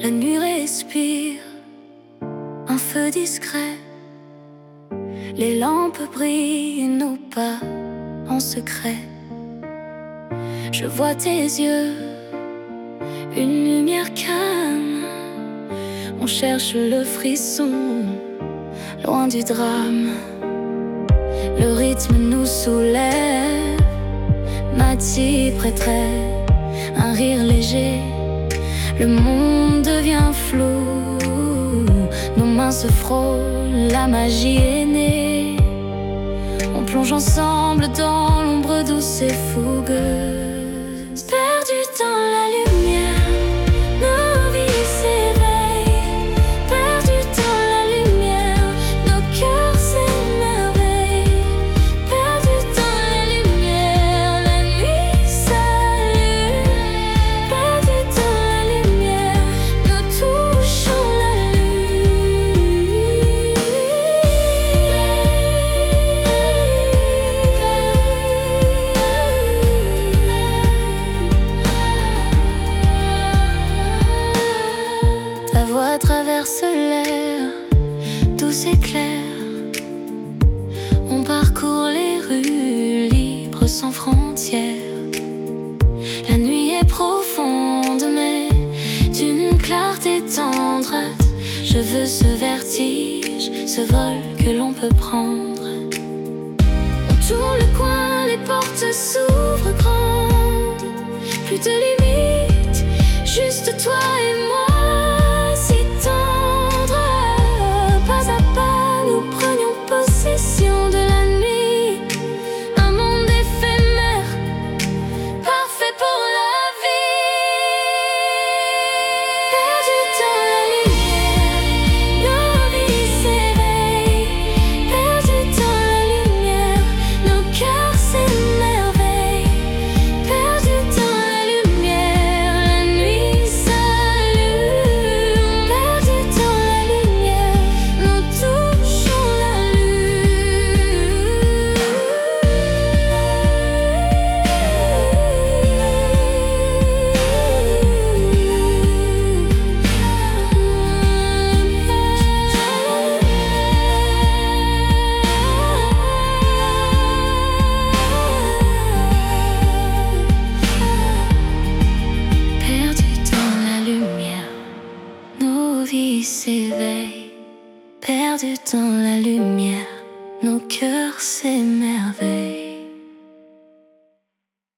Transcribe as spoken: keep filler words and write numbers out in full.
La nuit respire un feu discret. Les lampes brillent, nos pas en secret. Je vois tes yeux, une lumière calme. On cherche le frisson, loin du drame. Le rythme nous soulève, Mathie prêterait un rire léger. Le monde devient flou, nos mains se frôlent, la magie est née. On plonge ensemble dans l'ombre douce et fougueuse. Perdu dans la lumière, nos vies s'éveillent. Perdu dans la lumière, nos cœurs s'émerveillent. Perdu dans la lumière, la nuit s'allume. Perdu dans la lumière, nous touchons la lune. Ta voix traverse l'air, douce et clair. On parcourt les rues libres sans frontières. La nuit est profonde mais d'une clarté tendre. Je veux ce vertige, ce vol que l'on peut prendre. On tourne le coin, les portes s'ouvrent grandes. Plus de limites, juste toi et moi. Si tendre, pas à pas, nous prenions possession de la nuit. Un monde éphémère, parfait pour la vie. Perdu dans la lumière, nos vies s'éveillent. Perdu dans la lumière, nos cœurs s'émerveillent. Perdu dans la lumière, la nuit s'allume. Perdu dans la lumière, nous touchons la Perdu dans la lumière, nos vies s'éveillent. Perdu dans la lumière, nos cœurs s'émerveillent.